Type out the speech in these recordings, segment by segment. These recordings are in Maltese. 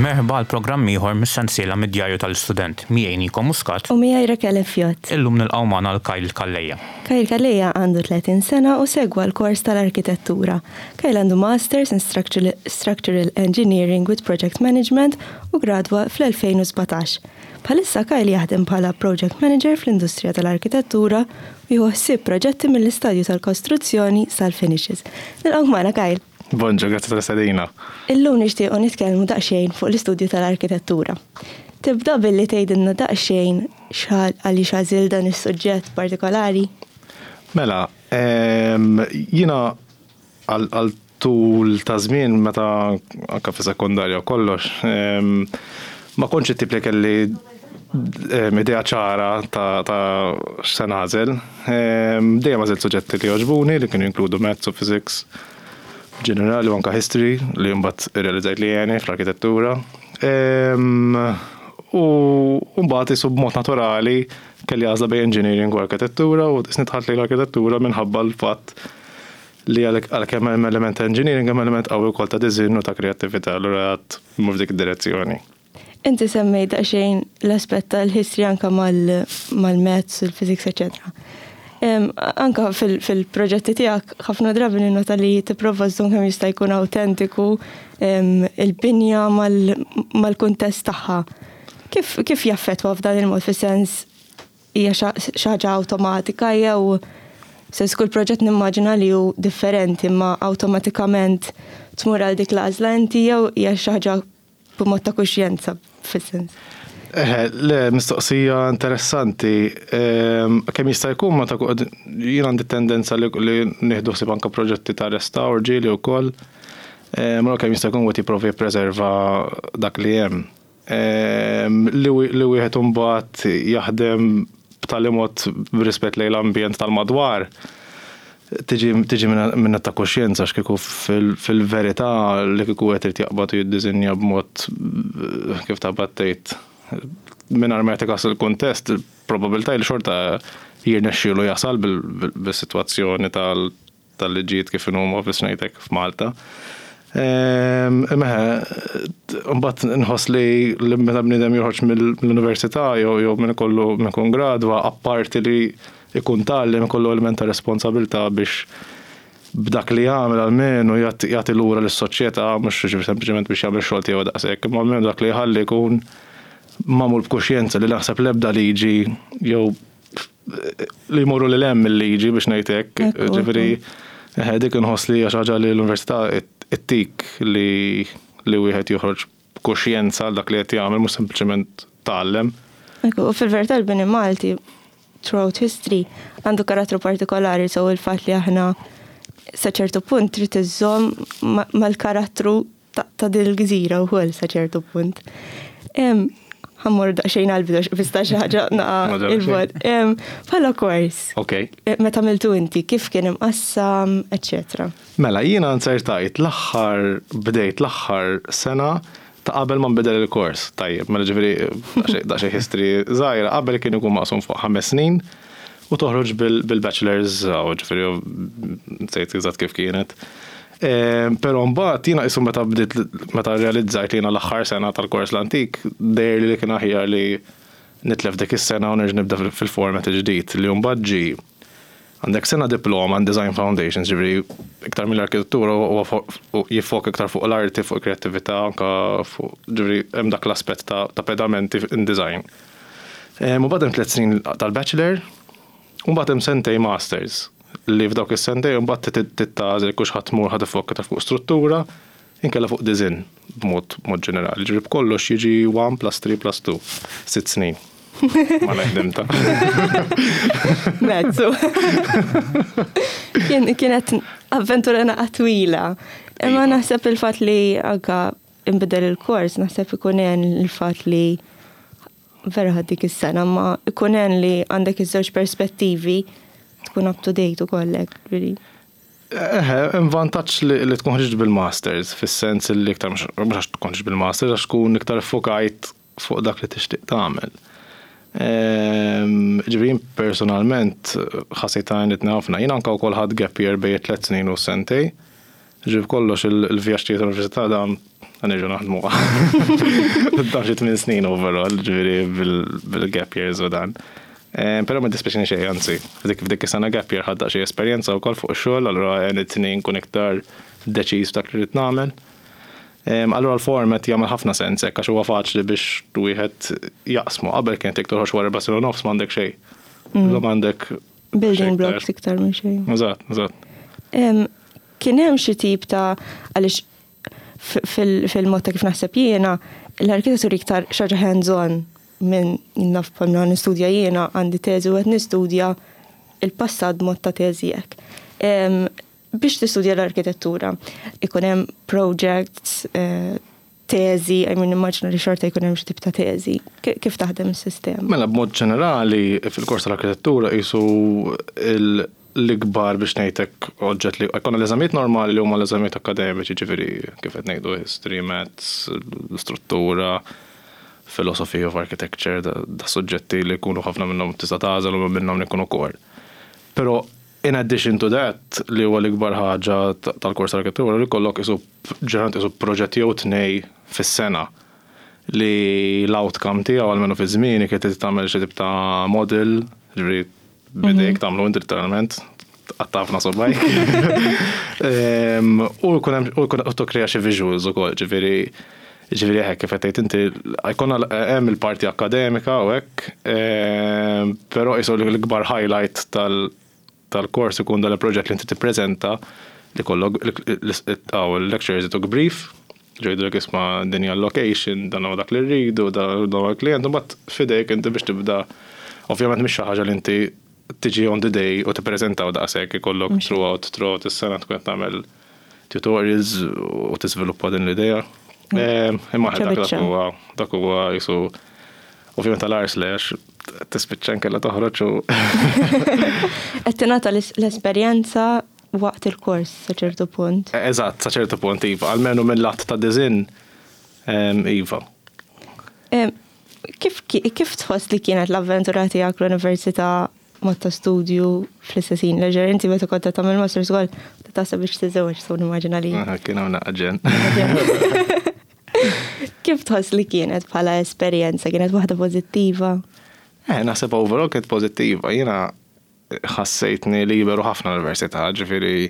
Merħba għal-programm ieħor mis-sensiela mid-Djarju tal-Istudent. Miegħi Niko Muscat. U miegħi Raquel Fjott. Illum nilqgħu magħna l-Kyle Kallejja. Kyle Kallejja għandu 30 sena u segwa l-kors tal-arkitettura. Kyle għandu Masters in Structural Engineering with Project Management u gradwa fl-2017. Bħalissa Kyle jaħdem bħala Project Manager fl-industrija tal-arkitettura u jħossib proġetti mill-istadju tal-kostruzzjoni sal-finishes. Nilqgħu magħna Kyle. Bonġo, grazzi tal-istadina. Illum nixtiequ nitkellmu daqsxejn fuq l-istudju tal-arkitettura. Tibda billi tgħidilna daqsxejn għalli xażil dan is-suġġett partikolari? Mela, jiena għal tul ta' żmien meta anke fi sekondarja u kollox, ma kontx it-tip li kelli idea ċara ta' x'se nagħżel. Dejjem għażilt suġġetti li jogħġbuni li kienu jinkludu maths u physics ġenerali u anka history li mbagħad irrealizzajt li jeni fl-arkitettura. U mbagħad isu b'mod naturali kelli għażla bejn engineering u arkitettura u isnitħadd li l-arkitettura minħabba l-fatt li għalkemm hemm element ta' engineering hemm element qawwi wkoll ta' design u ta' kreattività allura qed mmur f'dik id-direzzjoni. Inti semmejt daqsxejn l-aspett tal-history anke mal-maths u l-physics eċetera. Anka fil-proġetti tiegħek ħafna drabi ninnota li tipprova żżomm kemm jista' jkun awtentiku il-binja mal-kuntest tagħha. Kif jaffettwa f'dan il-mod fis-sens hija xi ħaġa awtomatika jew sens kull proġett nimmaġina li hu differenti imma awtomatikament tmur għal dik l-għażla inti jew hija xi ħaġa b'mod ta' kuxjenza fis-sens? Le, mistoqsija interessanti. Kemm jista' jkun ma ta' jien għandi tendenza li nieħdu ħsieb anke proġetti ta' restawr ġieli wkoll. Ma kemm jista' jkun qed jipprovi jippreserva dak li hemm. Li wieħed imbagħad jaħdem b'tali mod b'rispett lejn l-ambjent tal-madwar. Tiġi minn ta' koxjenza x'kieku fil-verità li kieku qed irid jaqbad u jiddiżinja b'mod kif ta' battejt minn armetika il-kontest, il-probabilità li xorta jirnexxielu jasal bil-sitwazzjoni tal-liġijiet kif huma fis-ngħidlek f'Malta. Mbagħad inħoss li meta bniedem joħroġ mill-università jew minn ikun gradwa apparti li jkun tgħallem ikollu element ta' responsabilità biex b'dak li jagħmel għalmenu jagħti lura lis-soċjetà mhux sempliċement biex jagħmel xogħol tiegħu daqshekk, imma almenu dak li jħalli jkun magħmul b'kuxjenza li naħseb l-ebda liġi jew li jmorru lil hemm il-liġi biex ngħid hekk, ġifieri dik inħoss li hija xi ħaġa li l-università ittik li wieħed joħroġ b'kuxjenza għal dak li qed jagħmel mhux sempliċement tgħallem. U fil-verità l-bini Malti throughout history għandu karattru partikolari so il-fatt li aħna sa ċertu punt trid iżżomm mal-karattru ta' din il-gżira wkoll sa ċertu punt. Ħammur daqsxejn għal-bidu bista xi ħaġa naqa' il-vot. Bħala kors. Okay. Meta għamiltu inti kif kien imqassam, eċċetera. Mela jiena nsertajt bdejt l-aħħar sena ta' qabel ma nbidel il-kors. Tajjeb, mela ġifieri daqsxejn history żgħira qabel kien ikun maqsum fuq 5 snin u toħroġ bil-bachelor's ġifieri nsejt eżatt kif kienet. Però mbagħad jiena qisu meta realizzajt li jiena l-aħħar sena tal-kors l-antik dejjer li kien aħjar li nitlef dik is-sena u nerġa' nibda fil-format il-ġdid li mbagħad ġi għandek sena diploma in Design Foundations ġifieri iktar mill-arkitettura u jifok iktar fuq l-arti, fuq kreattività anke fuq ġifieri hemm dak l-aspett ta' pedamenti in design. Mbagħad hemm 3 snin tal-bachelor u mbagħad hemm sentej masters li f'dawk is-sentej mbagħad tittażel kux ħadd tmur ħadd ifokka fuq struttura inkella fuq design b'mod ġenerali. Ġrib kollox jiġi 1 + 3 + 2 6 snin. Ma naħdimta. Mezzu. Kienet avventura naqa' twila. Imma naħseb il-fatt li anke inbidel il-kors, naħseb ikun hemm il-fatt li vera ħaddik is-sena ma ikun hemm li għandek iż-żewġ perspettivi tkun up to date ukollek, really. Hemm vantaġġ li tkun ħriġt bil-masters fis-sens li iktar mhux għax tkun ħriġt bil-masters għax tkun iktar fokajt fuq dak li tixtieq tagħmel. Ġifieri personalment ħassejt għandit ħafna. Jien anke wkoll ħadd gap year bejn 3 snin u sentej. Ġib kollox il-vjaġġ tiegħi tal-università dan għanirġu naħdmu. Dan xi 8 snin overall, ġifieri bil-gap years u dan. Però ma dispeċini xejn, anzi, f'dik is-sena gap year ħadda xi esperjenza wkoll fuq ix-xogħol, allura it-tnejn kun iktar deċiż dak li rid nagħmel. Allura l-format jagħmel ħafna sens hekk għax huwa faċli biex wieħed jaqsmu qabel kien tik torħox wara Barcelona nofs m'għandek xejn. M'għandek building blocks iktar minn xejn. Eżatt. Kien hemm xi tip ta' għaliex fil-mod ta' kif naħseb jiena l-arkitettur iktar xaġa hands-on minn naf bħalma nistudja jiena għandi teżi u qed nistudja il-passat mod ta' teżi hekk. Biex tistudja l-arkitettura ikun hemm projects, teżi, immaġina li xorta jkun hemm xi tip ta' teżi. Kif taħdem is-sistema? Mela b'mod ġenerali fil-kors tal-arkitettura qisu l-ikbar biex ngħidlek oġġett li jkollna l-eżamijiet normali li huma l-eżamijiet akademiċi, ġifieri kif qed ngħidu history, maths, struttura, philosophy of architecture, da suġġetti li jkunu ħafna minnhom tista' tagħżel u minnhom li jkunu kor. Però in addition to that, li huwa l-ikbar ħaġa tal-kors tal-arkitettura li kollok ġeneralment isu proġetti jew tnej fis-sena li l-outcome tiegħu għalmenu fi żmieni kien tagħmel xi tip ta' model, ġifieri bidejk tagħmlu inti literalment qattafna sobbajk. U jkun tokrea xi visuals ukoll, ġifieri hekk kif qed tgħid inti jkollna hemm il-parti akademika u hekk, però qisu l-ikbar highlight tal-kors ikun dan il-proġett li inti tippreżenta li kollok il-lecturers ituk brief, ġejdu dak isma' dinja location, dan huwa dak li rridu, dan huwa l-klient, u mbagħad fidejk inti biex tibda ovvjament mhix xi ħaġa li inti tiġi on the day u tippreżentaw daqshekk ikollok throughout is-sena tkun qed tagħmel tutorials u tiżviluppa din l-idea. Imma dak huwa jisu ovvjament tal-ars tispiċċa nkella toħroġ u qed tingħata l-esperjenza waqt il-kors sa ċertu punt. Eżatt, sa ċertu punt iva, almenu mill-lat ta' design iva. Kif tħoss li kienet l-avventura tiegħek l-università mod ta' studju fl-istessin leġer, inti meta kont tagħmel masters ukoll taħseb biex tiżewweġ so nimmaġina li. Kien hawn ġen. Kif tħoss li kienet bħala esperjenza, kienet waħda pożittiva? Naħseb overall kienet pożittiva. Jiena ħassejtni liberu ħafna l-università, ġifieri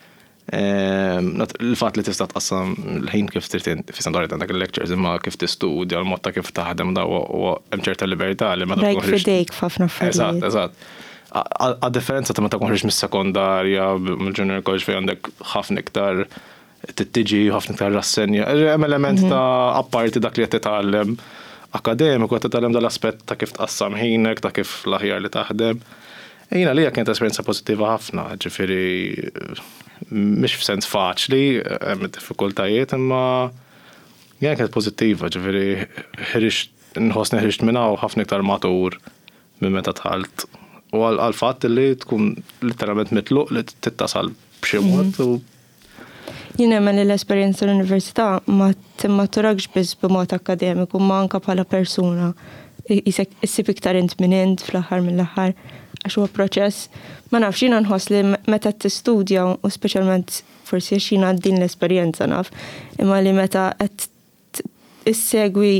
il-fatt li tista' tqassam l-ħin kif trid fi standard għandek il-lectures imma kif tistudja l-mod ta' kif taħdem da u hemm ċerta libertà li meta tkun fidejk f'ħafna affarijiet. Eżatt. Għad-differenza ta' meta tkun ħriġ mis-sekondarja, mill-junior college fejn għandek ħafna iktar tittiġi, ħafna iktar rassenja. Hemm element ta' apparti dak li qed titgħallem akademiku, qed titgħallem dal-aspett ta' kif tqassam ħinek, ta' kif l-aħjar li taħdem. Jiena li kienet esperjenza pożittiva ħafna, ġifieri mhix f'sens faċli, hemm diffikultajiet imma jiena kienet pożittiva, ġifieri nħossni ħriġt minn hawn ħafna iktar matur minn meta tħalt. U għal fatt li tkun literalment mitluq li tittasal b'xi mod u jien hemm li l-esperjenza tal-università ma timmatturakx biss b'mod akademiku ma anke bħala persuna. Isek issib iktar int minn int fl-aħħar mill-aħħar għax huwa proċess. Ma nafx jiena nħoss li meta tistudja u speċjalment forsi għax jiena din l-esperjenza naf, imma li meta qed issegwi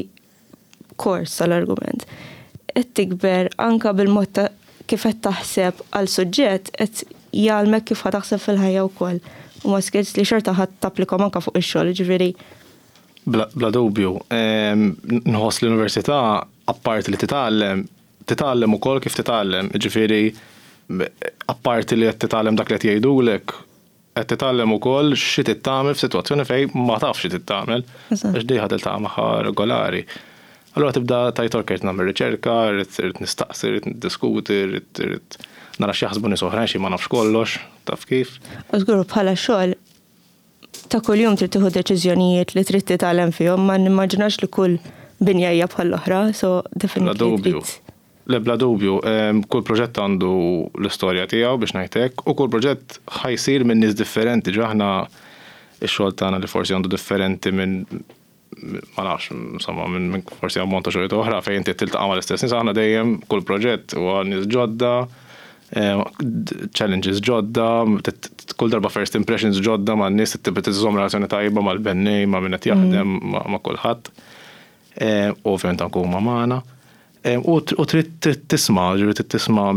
kors għall-argument qed tikber anke bil-mod ta' kif qed taħseb għal suġġett qed jgħalmek kif ħad taħseb fil-ħajja wkoll. U ma skills li xorta ħadd tapplikom anke fuq ix-xogħol, ġifieri. Bla dubju, nħoss l-università apparti li titgħallem ukoll kif titgħallem, ġifieri apparti li qed titgħallem dak li qed jgħidulek, qed titgħallem ukoll xi titgħamel f'sitwazzjoni fejn ma tafx xi titgħamel għax dejja tiltaqa' magħha regolari. Allura tibda tajtork qed nagħmel riċerka, rid nistaqsi, rid niddiskuti, rid nara x'jaħsbu nies oħrajn xi ma nafx kollox, taf kif. U żgur bħala xogħol ta' kuljum trid tieħu deċiżjonijiet li trid titgħallem fihom, ma nimmaġinax li kull binja hija bħall-oħra, so definitely. Bla dubju, kull proġett għandu l-istorja tiegħu biex ngħidlek u kull proġett ħajsir minn nies differenti, ġaħna x-xogħol tagħna li forsi għandu differenti minn ma nafx, insomma, minn forsi ammont ta' xogħol oħra fejn inti tiltaqa' mal-istess nies aħna dejjem kull proġett huwa nies ġodda, challenges ġodda, kull darba first impressions ġodda ma' n-nies tibda tiżżomm relazzjoni tajba mal-bennej, ma' min qed jaħdem ma' kulħadd. Ovvjament anke huma magħna. U trid tisma', trid tisma'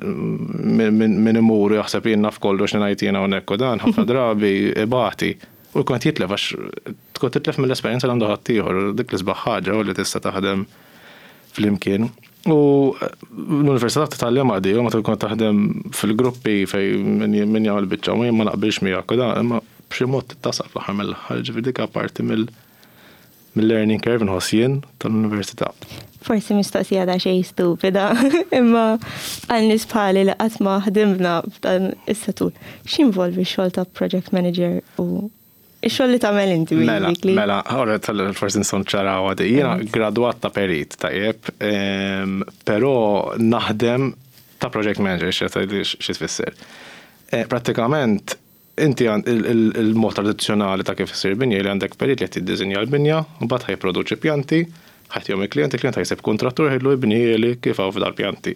min imur jaħseb jien naf kollox ngħid jiena hawnhekk u dan ħafna drabi ibati. U jkun qed jitlef għax tkun titlef mill-esperjenza li għandu ħadd ieħor, dik l-isbaħ ħaġa li tista' taħdem flimkien. U l-Università titgħallem għadi, u meta tkun taħdem fil-gruppi fejn min jagħmel biċċa u ma naqbilx miegħek u dan, imma b'xi mod tittasal fl-aħħar mill-aħħar, ġifieri dik apparti mill-learning curve inħoss jien tal-Università. Forsi mistoqsija da xejn stupida, imma għal nies bħali li qatt ma ħdimna f'dan is-settur. X'involvi x-xogħol ta' project manager u x-xogħol li tagħmel inti basically? Mela, forsi nson ċaraw għadi. Jiena gradwat ta' perit tajjeb, però naħdem ta' project manager xi tfisser. Prattikament inti il-mod tradizzjonali ta' kif isir binja li għandek perit li qed tiddiżinja l-binja, u mbagħad ħajproduċi pjanti, ħajtihom il-klient ħajseb kontrattur ħejlu jibni li kif hawn f'dal-pjanti.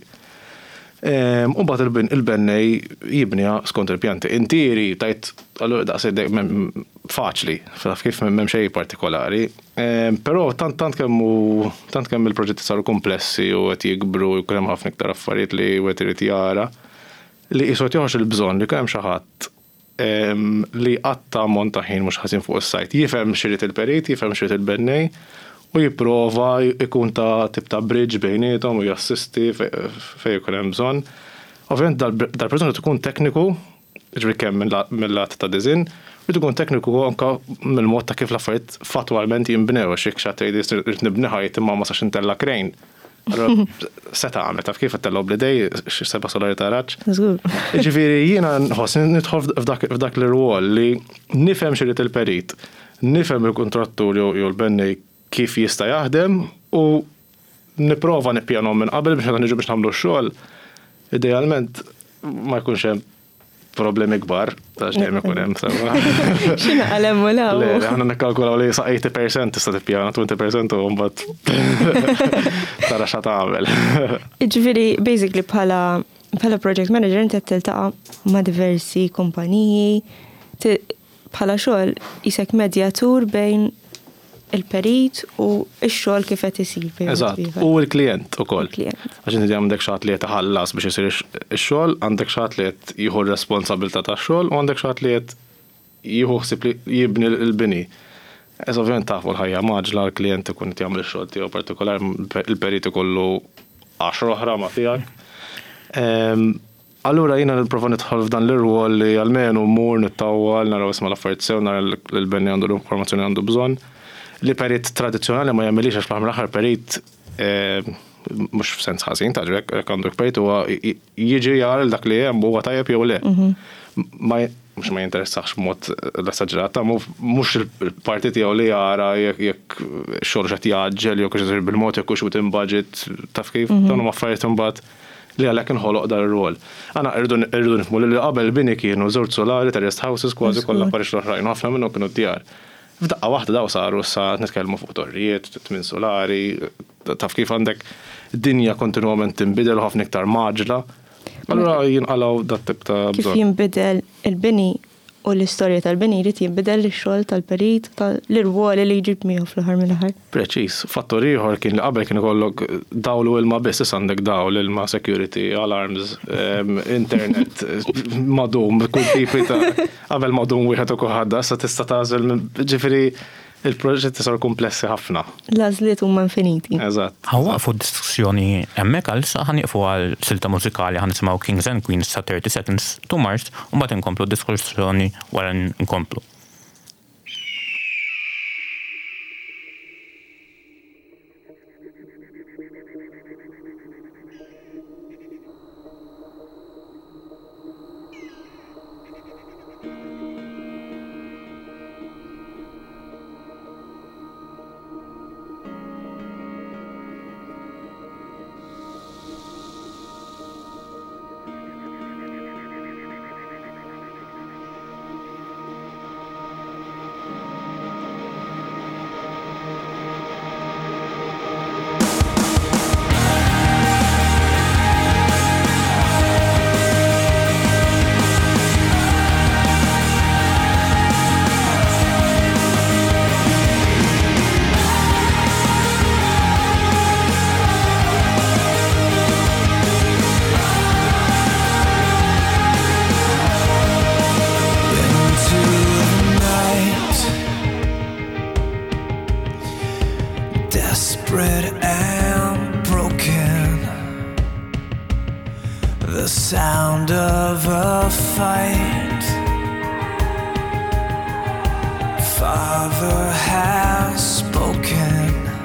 U mbagħad il-bennej jibnija skont il-pjanti. Intieri tajt allura daqshekk faċli, kif m'hemm xejn partikolari. Però tant kemm il-proġetti saru komplessi u qed jikbru u hemm ħafna iktar affarijiet li wieħed irid jara li qisod joħroġ il-bżonn li kemm xi ħadd li qatta ammont ta' ħin mhux ħażin fuq is-sajt. Jifhem x'irid il-perit, jifhem x'irid il-bennej u jipprova jkun ta' tip ta' bridge bejniethom u jassisti fejn ikun hemm bżonn. Ovvjament dal-persuna tkun tekniku, ġifieri kemm mill-lat ta' design, u tkun tekniku anke mill-mod ta' kif l-affarijiet fatwalment jinbnew għax hekk xi tgħid irid nibni ħajt imma ma sax intella krejn. Seta għamlet, taf kif għattellob li dej, seba solari ta' raċ. Ġifiri, jiena nħoss nidħol f'dak l-rwol li nifhem xirrit il-perit, nifhem il-kontrattur jew l-bennej kif jista' jaħdem u nipprova nippjanhom minn qabel biex niġu biex nagħmlu x-xogħol. Idealment ma jkunx hemm problemi kbar, ta' xejn ikun hemm sewa. X'inha qalem u law. Le, aħna nikkalkulaw li sa 80% tista' tippjana 20% u mbagħad tara xa tagħmel. Jiġifieri basically bħala project manager inti qed tiltaqa' ma' diversi kumpaniji bħala xogħol isek medjatur bejn il-perit u x-xogħol kif qed isir. Eżatt, u l-klient ukoll. Għax inti għandek xi ħadd li qed iħallas biex isir ix-xogħol, għandek xi ħadd li qed jieħu r-responsabilità tax-xogħol u għandek xi ħadd li qed jieħu ħsieb li jibni l-bini. Ovvjament tafu l-ħajja maġla l-klient ikun qed jagħmel ix-xogħol tiegħu partikolari, il-perit ikollu 10 oħra ma' tiegħek. Allura jiena nipprova nidħol f'dan l-irwol li almenu mmur nittawwal naraw isma' l-affarijiet sew nara l-benni għandu l-informazzjoni għandu bżonn. Li perit tradizzjonali ma jagħmilix għax l-aħħar perit mhux f'sens ħażin ta' ġrek għandek perit huwa jiġi jara dak li hemm huwa tajjeb jew le. Mhux ma jinteressax b'mod l-esaġerat, mhux il-parti tiegħu li jara jekk xogħol qed jaġġel jew kux bil-mod jekk hux within budget taf kif dan huma affarijiet imbagħad li għalhekk inħoloq dar ir-rol. Għana irridu nifhmu li qabel bini kienu żewġ solari ta' rest houses kważi kollha parix l-oħrajn ħafna minnhom kienu djar. F'daqqa waħda daw saru sa nitkellmu fuq torrijiet, tmien solari, taf kif għandek dinja kontinwament tinbidel u ħafna iktar maġla. Allura jinqalgħu dat tip ta' bżonn. Kif jinbidel il-bini u l-istorja tal-bini jrid jinbidel ix-xogħol tal-perit l-irwoli li jġib miegħu fl-aħħar mill-aħħar. Preċiż, fattur ieħor kien li qabel kien ikollok dawl u ilma biss issa għandek dawl, ilma, security, alarms, internet, madum, kull tipi ta' qabel madum wieħed u kulħadd issa tista' tagħżel ġifieri il-proġetti saru komplessi ħafna. L-għażliet huma infiniti. Eżatt. Ħawwaqfu d-diskussjoni hemmhekk għal sa ħanieqfu għal silta mużikali ħanisimgħu Kings and Queens sa 30 Seconds to Mars u mbagħad inkomplu d-diskussjoni wara nkomplu. desperate and broken. The sound of a fight. Father has spoken.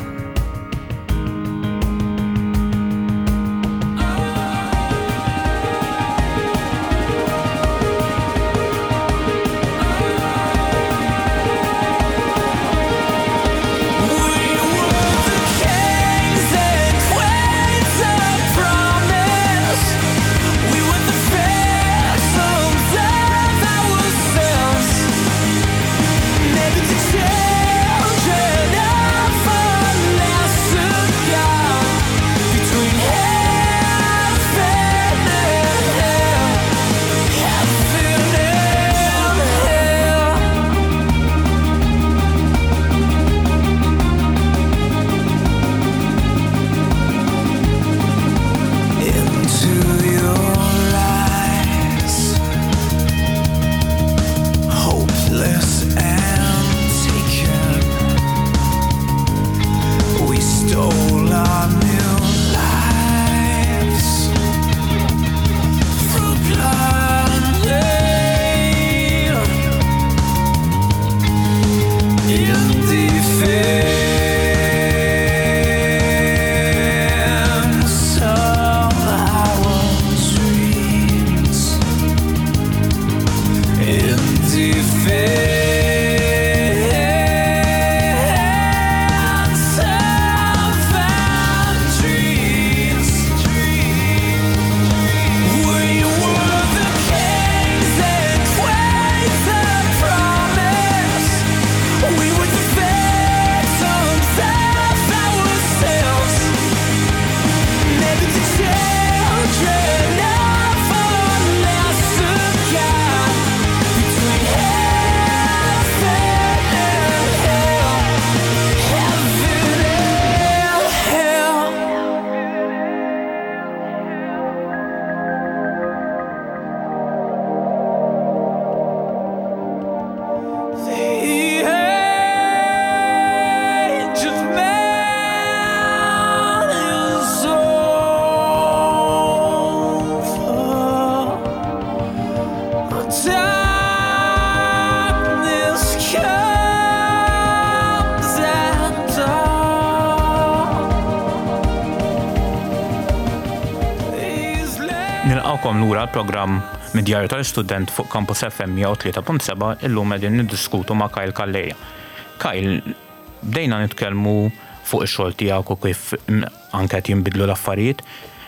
Nilqawkom lura l-programm Mid-Djarju tal-Student fuq Campus FM 103.7 illum qegħdin niddiskutu ma' Kyle Kalleja. Kyle, bdejna nitkellmu fuq ix-xogħol tiegħek u kif anke qed jinbidlu l-affarijiet.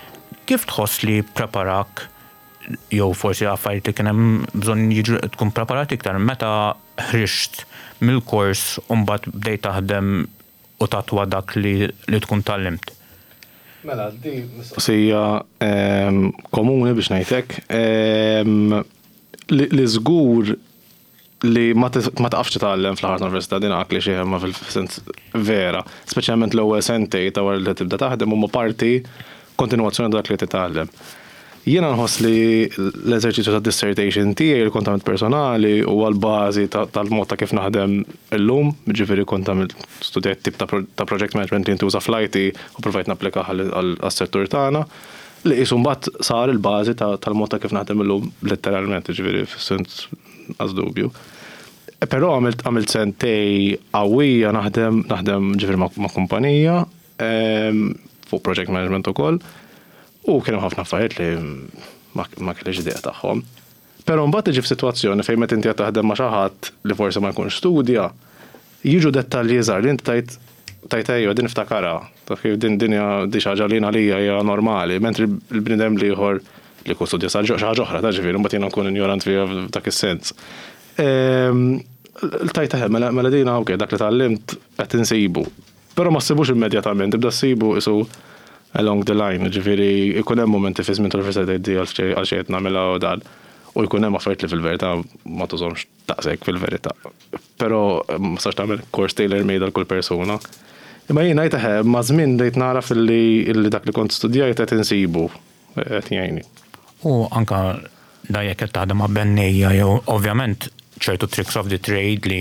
Kif tħoss li preparak jew forsi affarijiet li kien hemm bżonn jiġu tkun preparat iktar meta ħriġt mill-kors u mbagħad bdejt taħdem u tatwa dak li tkun tallimt? Mela, di mistoqsija komuni biex ngħidlek li żgur li ma taqafx titgħallem fl-ħar tal-università din għaqli xi ma fil-sens vera, speċjalment l-ewwel sentej ta' wara li tibda taħdem huma parti kontinwazzjoni dak li titgħallem. Jiena nħoss li l-eżerċizzju ta' dissertation tiegħi il-kontament personali huwa l-bażi tal-mod ta' kif naħdem illum, ġifieri kont studjajt tip ta' project management li intuża fl-IT u provajt napplika għas-settur tagħna li qisu mbagħad sar il-bażi tal-mod ta' kif naħdem illum letteralment, ġifieri f'sens għaż dubju. Però għamilt sentej qawwija naħdem ġifieri ma' kumpanija fuq project management ukoll. U kienu ħafna affarijiet li ma kellix idea tagħhom. Però mbagħad tiġi f'sitwazzjoni fejn meta inti qed taħdem ma' xi ħadd li forsi ma jkunx studja, jiġu dettalji żgħar li inti tajt ejja din iftakara, taf kif din hija di xi ħaġa li għalija hija normali, mentri l-bniedem li ieħor li jkun studja xi ħaġa oħra ta' ġifieri mbagħad jiena nkun ignorant fiha f'dak is-sens. Tajt mela din okej dak li tallimt qed insibu. Però ma ssibux immedjatament, tibda ssibu isu along the line, ġifieri jkun hemm momenti fi żmien tal-università tgħiddi għal xejn nagħmilha u dan. U jkun hemm affarijiet li fil-verità ma tużhomx daqshekk fil-verità. Però ma sax tagħmel kors tailor-made għal kull persuna. Imma jien ngħid ma' żmien bdejt naraf illi dak li kont studjajt qed insibu qed jgħinni. U anke dajjek qed taħdem ma' bennejja jew ovvjament ċertu tricks of the trade li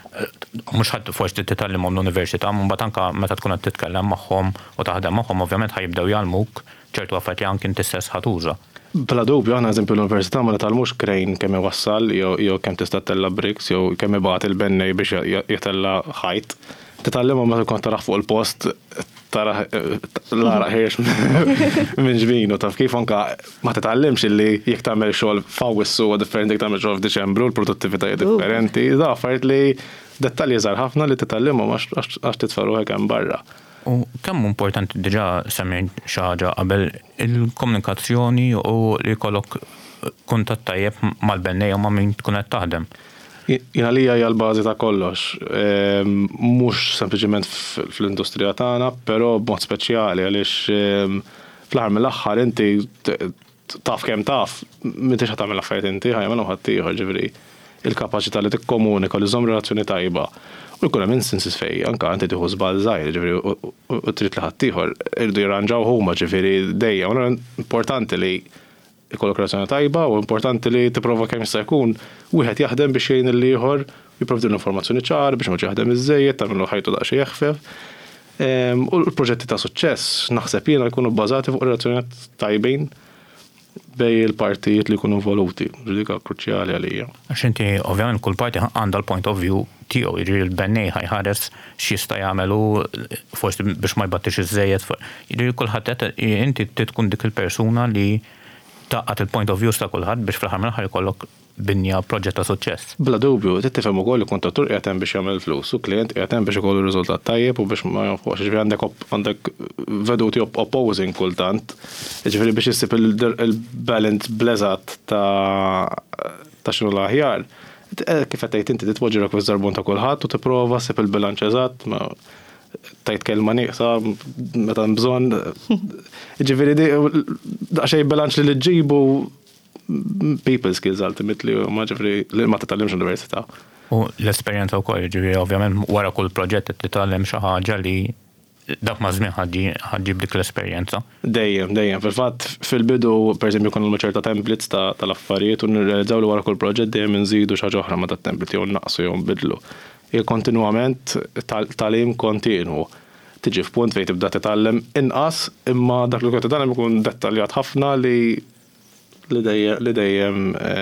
mhux ħadd forsi titgħallimhom l-università, mbagħad anke meta tkun qed titkellem magħhom u taħdem magħhom ovvjament ħajibdew jgħallmuk ċertu affarijiet li anke inti stess ħatuża. Bla dubju, aħna eżempju l-università ma nitgħallmux krejn kemm iwassal jew kemm tista' tella bricks jew kemm ibagħat il-bennej biex jitella ħajt. Titgħallimhom meta tkun taraħ fuq il-post tara Lara ħirx minn ġbin u taf kif anke ma titgħallimx illi jekk tagħmel xogħol f'Awwissu huwa differenti jekk tagħmel xogħol f'Diċembru, l-produttività hija differenti. Da affarijiet li dettalji żgħar ħafna li titgħallimhom għax titfarru hekk hemm barra. U kemm importanti diġà semmejt xi ħaġa qabel il-komunikazzjoni u li jkollok kuntatt tajjeb mal-bennejja ma' min tkun qed taħdem. Jina li hija l-bażi ta' kollox, mhux sempliċement fl-industrija tagħna, però b'mod speċjali għaliex fl-aħħar mill-aħħar inti taf kemm taf, m'intix ħadd tagħmel affarijiet inti, ħajjagħmel ħadd ieħor, ġifieri il-kapaċità li tikkomunika li żomm relazzjoni tajba. U jkun hemm instances fejn anke inti tieħu żball żgħir, ġifieri u trid li ħadd ieħor irdu jirranġaw huma, ġifieri dejjem importanti li ikollok relazzjoni tajba u importanti li tipprova kemm jista' jkun wieħed jaħdem biex jgħin il-ieħor jipprovdi l-informazzjoni ċar biex ma jaħdem iżejjed tagħmlu ħajtu daqsxejn jeħfef. U l-proġetti ta' suċċess naħseb jiena jkunu bbażati fuq relazzjonijiet tajbin bej il-partijiet li jkunu involuti, dik kruċjali għalija. Għax inti ovvjament kull parti għandha l-point of view tiegħu, jiġri l-bennej ħajħares x'jista' jagħmlu forsi biex ma jbattix iż-żejjed. Jiġri kulħadd inti tkun dik il-persuna li taqqat il-point of view ta' kulħadd biex fl-aħħar mill-aħħar ikollok binja proġett ta' suċċess. Bla dubju, tifhem ukoll il-kontratur qiegħed hemm biex jagħmel flus u klient qiegħed hemm biex ikollu riżultat tajjeb u biex ma jonfoqx. Ġifieri għandek veduti opposing kultant. Ġifieri biex issib il-balance bleżat ta' x'inhu l-aħjar. Kif qed tgħid inti titpoġġi fi żarbun ta' kulħadd u tipprova ssib il-bilanċ eżatt tajt kelma nieqsa meta bżonn. Ġifieri daqsxejn bilanċ li ġġibu people skills ultimately ma ġifieri li ma titgħallimx l-università. U l-esperjenza wkoll ġifieri ovvjament wara kull proġett titgħallem xi ħaġa li dak ma' żmien ħadġib dik l-esperjenza. Dejjem. Fil-fatt fil-bidu pereżempju jkun ċerta templates tal-affarijiet u nirrealizzaw li wara kull proġett dejjem inżidu xi ħaġa oħra ma tat-template jew naqsu jew nbidlu. Kontinwament tal-im kontinwu. Tiġi f'punt fejn tibda titgħallem inqas imma dak li kont titgħallem ikun dettaljat ħafna li dejjem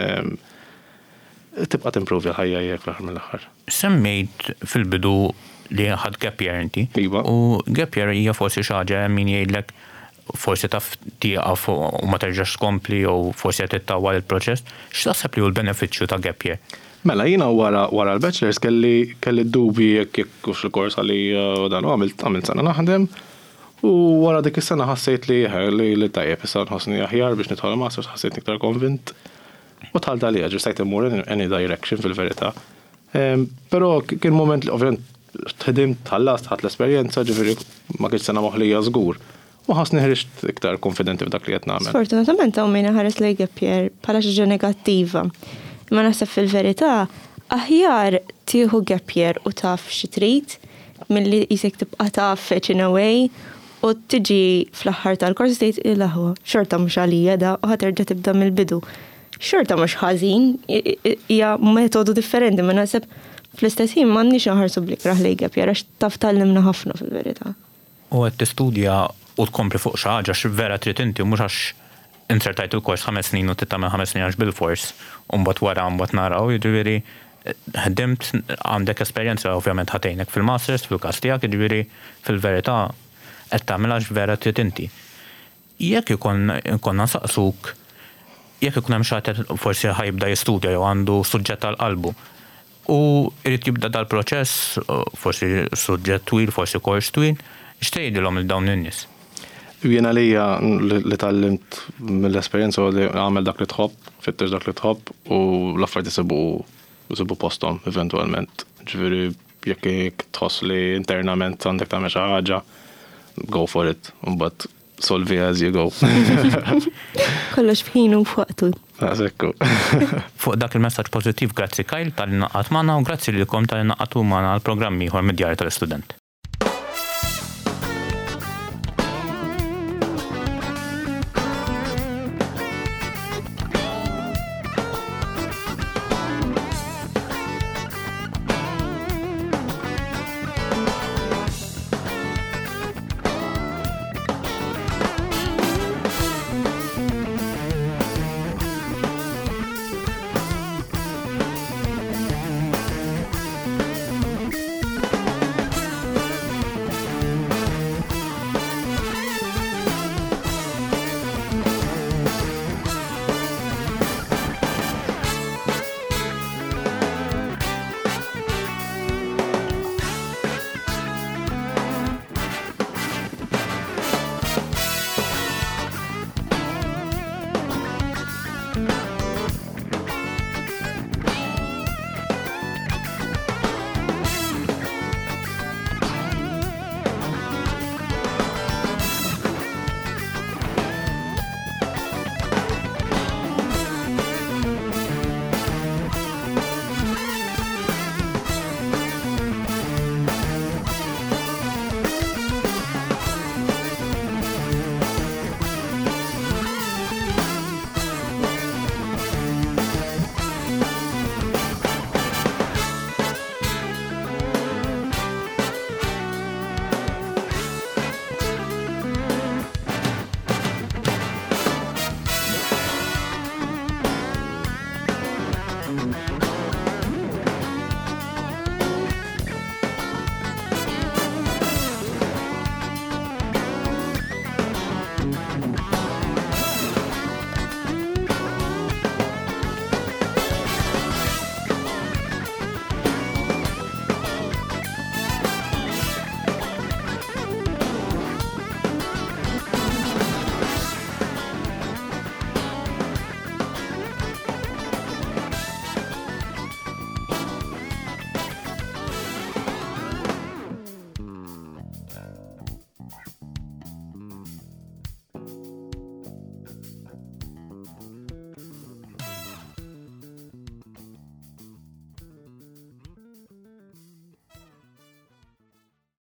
tibqa' timprovi l-ħajja jekk fl-aħħar mill-aħħar. Semmejt fil-bidu li ħadd gap year inti. U gap year hija forsi xi ħaġa min jgħidlek forsi taf tieqaf u ma terġax tkompli jew forsi qed tittawwal il-proċess. X'taħseb li hu l-benefiċċju ta' gap year? Mela jiena wara l-bachelors kelli dubji jekk hux il-kors għali dan għamilt sena naħdem u wara dik is-sena ħassejt li tajjeb issa nħossni aħjar biex nidħol masters ħassejt iktar konvint u tħalt għalija ġustajt immur in any direction fil-verità. Però kien moment li ovvjament tħedimt tħallast ħadd l-esperjenza ġifieri ma kienx sena moħħlija żgur. U ħassni ħriġt iktar konfidenti f'dak li qed nagħmel. Sfortunatament hawn min ħares lejn gap year bħala xi ħaġa negattiva. Ma naħseb fil-verità aħjar tieħu gap year u taf xi trid milli jisek tibqa' taf in a way u tiġi fl-aħħar tal-kors tgħid ilahwa xorta mhux għalija da u ħaterġa' tibda mill-bidu. Xorta mhux ħażin hija metodu differenti ma naħseb fl-istess ħin m'għandniex naħarsu bl-ikraħ lejn gap year għax taf tallimna ħafna fil-verità. U qed tistudja u tkompli fuq xi ħaġa x'vera trid inti u mhux għax insertajt il-kors 5 snin u tittamel 5 snin għax bil-fors u mbagħad wara mbagħad naraw jiġifieri ħdimt għandek esperjenza ovvjament ħatejnek fil-masters fil-każ tiegħek jiġifieri fil-verità qed tagħmel għax vera trid inti. Jekk ikonna nsaqsuk jekk ikun hemm xi ħadd forsi ħajbda jistudja jew għandu suġġett tal-qalbu u jrid jibda dal-proċess forsi suġġett twil, forsi kors twil, x'tgħidilhom il dawn in-nies? Jiena lija li tallimt mill-esperjenza li għamel dak li tħobb, fittex dak li tħobb u l-affarijiet isibu posthom eventwalment. Ġifieri jekk tħoss li internament għandek tagħmel xi ħaġa, go for it. Mbagħad solvi as you go. Kollox f'ħinu f'waqtu. Sekku. Fuq dak il-messaġġ pożittiv, grazzi Kyle tal-naqat magħna u grazzi lilkom tal-naqatu magħna għall-programm ieħor mid-Djar tal-Istudent.